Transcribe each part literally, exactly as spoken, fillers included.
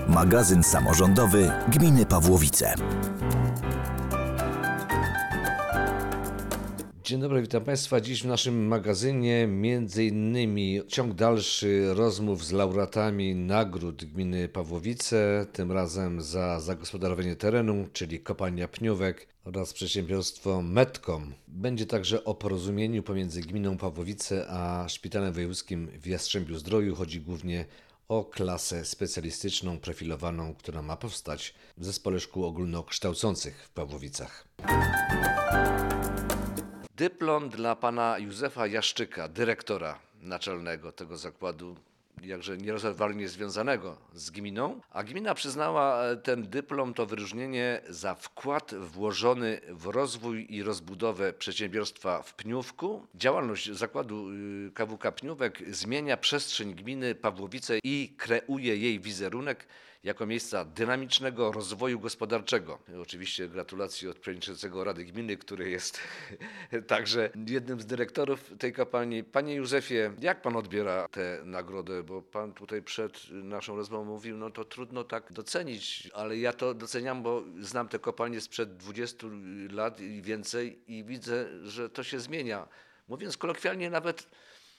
Magazyn samorządowy Gminy Pawłowice. Dzień dobry, witam Państwa. Dziś w naszym magazynie między innymi ciąg dalszy rozmów z laureatami nagród Gminy Pawłowice, tym razem za zagospodarowanie terenu, czyli kopalnia Pniówek oraz przedsiębiorstwo Medcom. Będzie także o porozumieniu pomiędzy Gminą Pawłowice a Szpitalem Wojewódzkim w Jastrzębiu-Zdroju. Chodzi głównie o klasę specjalistyczną, profilowaną, która ma powstać w Zespole Szkół Ogólnokształcących w Pawłowicach. Dyplom dla pana Józefa Jaszczyka, dyrektora naczelnego tego zakładu, jakże nierozerwalnie związanego z gminą, a gmina przyznała ten dyplom, to wyróżnienie za wkład włożony w rozwój i rozbudowę przedsiębiorstwa w Pniówku. Działalność zakładu K W K Pniówek zmienia przestrzeń gminy Pawłowice i kreuje jej wizerunek jako miejsca dynamicznego rozwoju gospodarczego. Oczywiście gratulacje od przewodniczącego Rady Gminy, który jest także jednym z dyrektorów tej kopalni. Panie Józefie, jak pan odbiera tę nagrodę? Bo pan tutaj przed naszą rozmową mówił, no to trudno tak docenić, ale ja to doceniam, bo znam tę kopalnię sprzed dwudziestu lat i więcej i widzę, że to się zmienia. Mówiąc kolokwialnie, nawet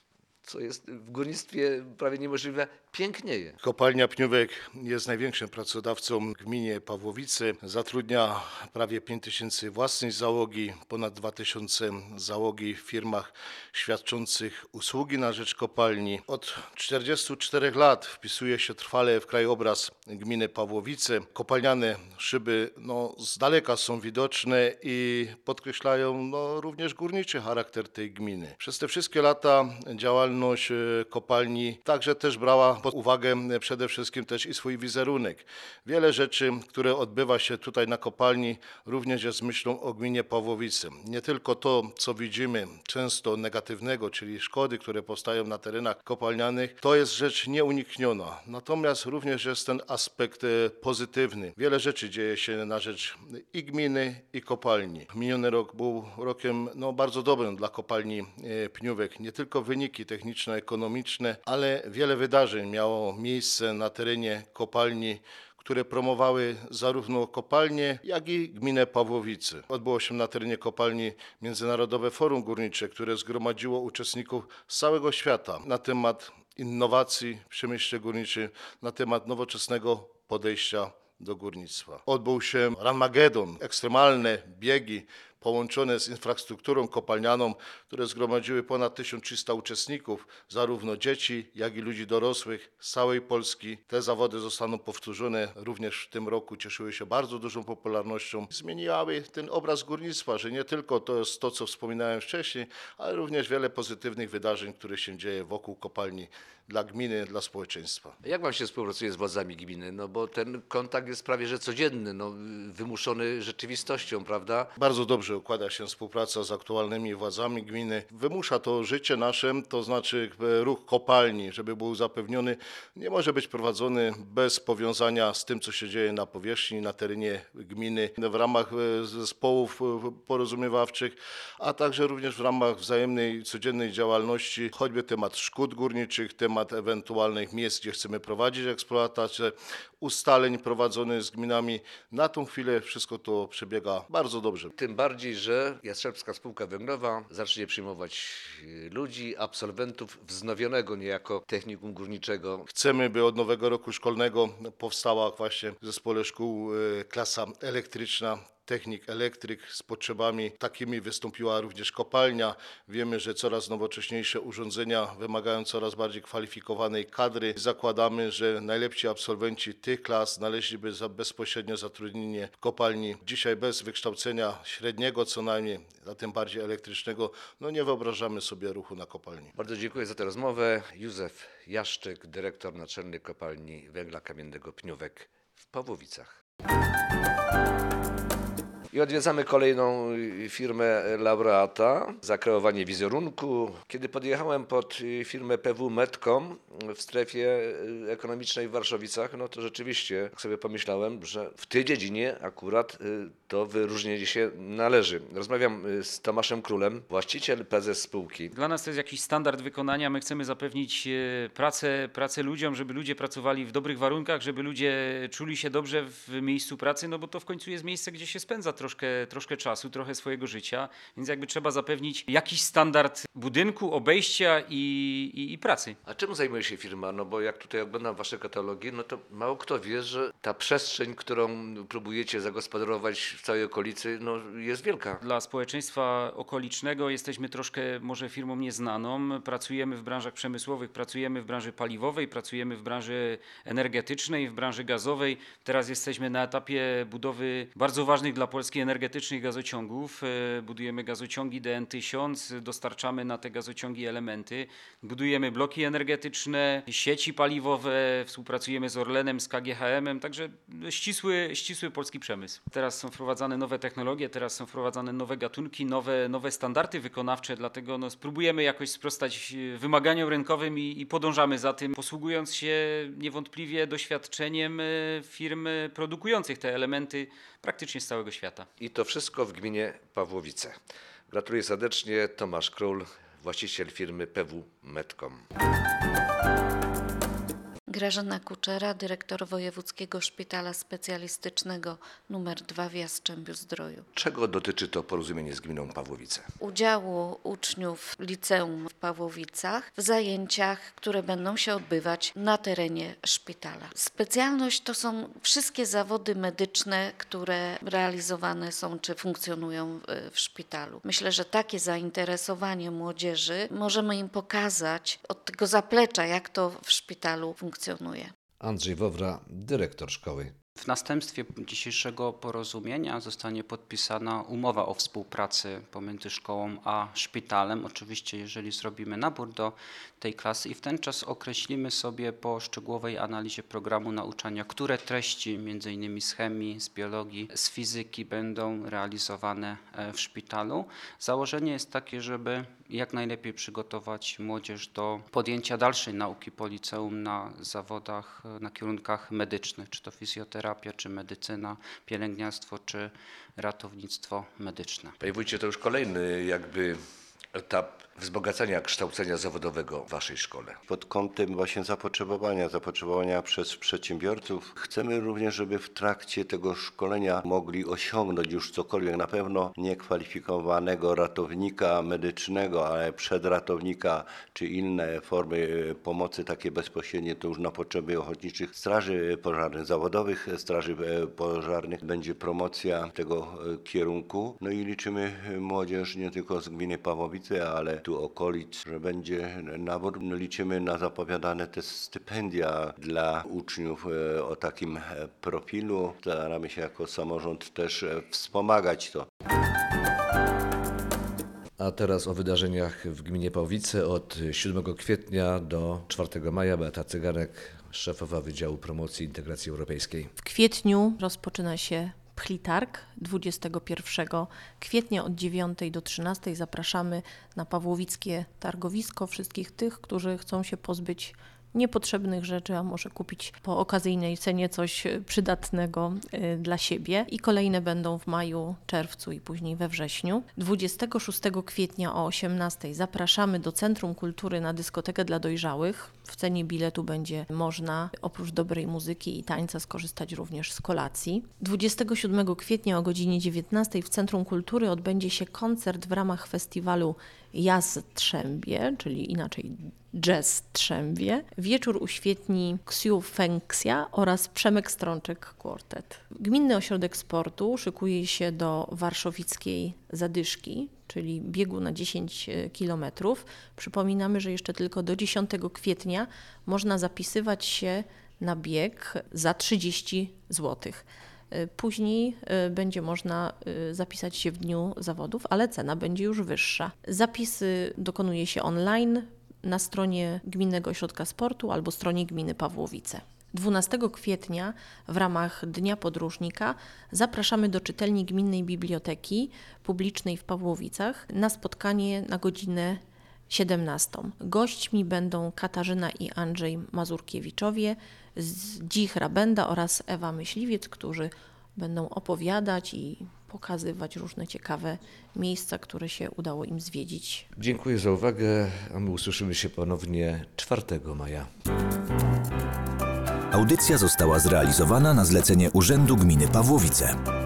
co jest w górnictwie prawie niemożliwe, pięknieje. Kopalnia Pniówek jest największym pracodawcą w gminie Pawłowice. Zatrudnia prawie pięć tysięcy własnej załogi, ponad dwa tysiące załogi w firmach świadczących usługi na rzecz kopalni. Od czterdziestu czterech lat wpisuje się trwale w krajobraz gminy Pawłowice. Kopalniane szyby no, z daleka są widoczne i podkreślają no, również górniczy charakter tej gminy. Przez te wszystkie lata działalność kopalni także też brała pod uwagę przede wszystkim też i swój wizerunek. Wiele rzeczy, które odbywa się tutaj na kopalni, również jest myślą o gminie Pawłowice. Nie tylko to, co widzimy często negatywnego, czyli szkody, które powstają na terenach kopalnianych, to jest rzecz nieunikniona. Natomiast również jest ten aspekt pozytywny. Wiele rzeczy dzieje się na rzecz i gminy, i kopalni. Miniony rok był rokiem no, bardzo dobrym dla kopalni Pniówek. Nie tylko wyniki techniczne, ekonomiczne, ale wiele wydarzeń miało miejsce na terenie kopalni, które promowały zarówno kopalnię, jak i gminę Pawłowice. Odbyło się na terenie kopalni Międzynarodowe Forum Górnicze, które zgromadziło uczestników z całego świata na temat innowacji w przemyśle górniczym, na temat nowoczesnego podejścia do górnictwa. Odbył się Ranmagedon, ekstremalne biegi połączone z infrastrukturą kopalnianą, które zgromadziły ponad tysiąc trzysta uczestników, zarówno dzieci, jak i ludzi dorosłych z całej Polski. Te zawody zostaną powtórzone również w tym roku, cieszyły się bardzo dużą popularnością. Zmieniały ten obraz górnictwa, że nie tylko to jest to, co wspominałem wcześniej, ale również wiele pozytywnych wydarzeń, które się dzieje wokół kopalni dla gminy, dla społeczeństwa. Jak wam się współpracuje z władzami gminy? No bo ten kontakt jest prawie że codzienny, no, wymuszony rzeczywistością, prawda? Bardzo dobrze układa się współpraca z aktualnymi władzami gminy. Wymusza to życie nasze, to znaczy ruch kopalni, żeby był zapewniony, nie może być prowadzony bez powiązania z tym, co się dzieje na powierzchni, na terenie gminy, w ramach zespołów porozumiewawczych, a także również w ramach wzajemnej, codziennej działalności, choćby temat szkód górniczych, temat ewentualnych miejsc, gdzie chcemy prowadzić eksploatację, ustaleń prowadzonych z gminami. Na tą chwilę wszystko to przebiega bardzo dobrze. Tym bardziej, że Jastrzębska Spółka Węglowa zacznie przyjmować ludzi, absolwentów wznowionego niejako technikum górniczego. Chcemy, by od nowego roku szkolnego powstała właśnie w Zespole Szkół klasa elektryczna, technik, elektryk z potrzebami takimi wystąpiła również kopalnia. Wiemy, że coraz nowocześniejsze urządzenia wymagają coraz bardziej kwalifikowanej kadry. Zakładamy, że najlepsi absolwenci tych klas znaleźliby za bezpośrednie zatrudnienie w kopalni. Dzisiaj bez wykształcenia średniego co najmniej, a tym bardziej elektrycznego, no nie wyobrażamy sobie ruchu na kopalni. Bardzo dziękuję za tę rozmowę. Józef Jaszczyk, dyrektor naczelny kopalni węgla kamiennego Pniówek w Pawłowicach. I odwiedzamy kolejną firmę laureata za kreowanie wizerunku. Kiedy podjechałem pod firmę P W Medcom w strefie ekonomicznej w Warszawicach, no to rzeczywiście tak sobie pomyślałem, że w tej dziedzinie akurat to wyróżnienie się należy. Rozmawiam z Tomaszem Królem, właściciel, prezes spółki. Dla nas to jest jakiś standard wykonania. My chcemy zapewnić pracę, pracę ludziom, żeby ludzie pracowali w dobrych warunkach, żeby ludzie czuli się dobrze w miejscu pracy, no bo to w końcu jest miejsce, gdzie się spędza troszkę, troszkę czasu, trochę swojego życia, więc jakby trzeba zapewnić jakiś standard budynku, obejścia i, i, i pracy. A czym zajmuje się firma? No bo jak tutaj oglądam wasze katalogi, no to mało kto wie, że ta przestrzeń, którą próbujecie zagospodarować w całej okolicy, no jest wielka. Dla społeczeństwa okolicznego jesteśmy troszkę może firmą nieznaną. Pracujemy w branżach przemysłowych, pracujemy w branży paliwowej, pracujemy w branży energetycznej, w branży gazowej. Teraz jesteśmy na etapie budowy bardzo ważnych dla Polski energetycznych gazociągów. Budujemy gazociągi D N tysiąc, dostarczamy na te gazociągi elementy. Budujemy bloki energetyczne, sieci paliwowe, współpracujemy z Orlenem, z K G H M-em, także ścisły, ścisły polski przemysł. Teraz są wprowadzane nowe technologie, teraz są wprowadzane nowe gatunki, nowe, nowe standardy wykonawcze, dlatego no, spróbujemy jakoś sprostać wymaganiom rynkowym i, i podążamy za tym, posługując się niewątpliwie doświadczeniem firm produkujących te elementy praktycznie z całego świata. I to wszystko w gminie Pawłowice. Gratuluję serdecznie, Tomasz Król, właściciel firmy P W Medcom. Grażyna Kuczera, dyrektor Wojewódzkiego Szpitala Specjalistycznego numer dwa w Jastrzębiu-Zdroju. Czego dotyczy to porozumienie z gminą Pawłowice? Udziału uczniów liceum w Pawłowicach w zajęciach, które będą się odbywać na terenie szpitala. Specjalność to są wszystkie zawody medyczne, które realizowane są czy funkcjonują w, w szpitalu. Myślę, że takie zainteresowanie młodzieży możemy im pokazać od tego zaplecza, jak to w szpitalu funkcjonuje. Andrzej Wowra, dyrektor szkoły. W następstwie dzisiejszego porozumienia zostanie podpisana umowa o współpracy pomiędzy szkołą a szpitalem. Oczywiście jeżeli zrobimy nabór do tej klasy i w ten czas określimy sobie po szczegółowej analizie programu nauczania, które treści między innymi z chemii, z biologii, z fizyki będą realizowane w szpitalu. Założenie jest takie, żeby jak najlepiej przygotować młodzież do podjęcia dalszej nauki po liceum na zawodach, na kierunkach medycznych, czy to fizjoterapia, czy medycyna, pielęgniarstwo, czy ratownictwo medyczne. Panie wójcie, to już kolejny jakby etap wzbogacania kształcenia zawodowego w waszej szkole. Pod kątem właśnie zapotrzebowania, zapotrzebowania przez przedsiębiorców. Chcemy również, żeby w trakcie tego szkolenia mogli osiągnąć już cokolwiek. Na pewno niekwalifikowanego ratownika medycznego, ale przedratownika czy inne formy pomocy takie bezpośrednie to już na potrzeby ochotniczych straży pożarnych, zawodowych straży pożarnych będzie promocja tego kierunku. No i liczymy młodzież nie tylko z gminy Pawłowice, ale tu okolic, że będzie nabór. Liczymy na zapowiadane te stypendia dla uczniów o takim profilu. Staramy się jako samorząd też wspomagać to. A teraz o wydarzeniach w gminie Pawłowice od siódmego kwietnia do czwartego maja. Beata Cyganek, szefowa Wydziału Promocji Integracji Europejskiej. W kwietniu rozpoczyna się Pchlitarg. dwudziestego pierwszego kwietnia od dziewiątej do trzynastej zapraszamy na pawłowickie targowisko wszystkich tych, którzy chcą się pozbyć niepotrzebnych rzeczy, a może kupić po okazyjnej cenie coś przydatnego dla siebie. I kolejne będą w maju, czerwcu i później we wrześniu. dwudziestego szóstego kwietnia o osiemnastej zapraszamy do Centrum Kultury na dyskotekę dla dojrzałych. W cenie biletu będzie można oprócz dobrej muzyki i tańca skorzystać również z kolacji. dwudziestego siódmego kwietnia o godzinie dziewiętnastej w Centrum Kultury odbędzie się koncert w ramach festiwalu Jazz Trzębie, czyli inaczej Jazz Trzębie. Wieczór uświetni Ksiu Fengxia oraz Przemek Strączek Quartet. Gminny Ośrodek Sportu szykuje się do warszawickiej zadyszki, czyli biegu na dziesięć kilometrów. Przypominamy, że jeszcze tylko do dziesiątego kwietnia można zapisywać się na bieg za trzydzieści złotych. Później będzie można zapisać się w dniu zawodów, ale cena będzie już wyższa. Zapisy dokonuje się online na stronie Gminnego Ośrodka Sportu albo stronie Gminy Pawłowice. dwunastego kwietnia w ramach Dnia Podróżnika zapraszamy do czytelni Gminnej Biblioteki Publicznej w Pawłowicach na spotkanie na godzinę siedemnastą. Gośćmi będą Katarzyna i Andrzej Mazurkiewiczowie z Dzich Rabenda oraz Ewa Myśliwiec, którzy będą opowiadać i pokazywać różne ciekawe miejsca, które się udało im zwiedzić. Dziękuję za uwagę, a my usłyszymy się ponownie czwartego maja. Audycja została zrealizowana na zlecenie Urzędu Gminy Pawłowice.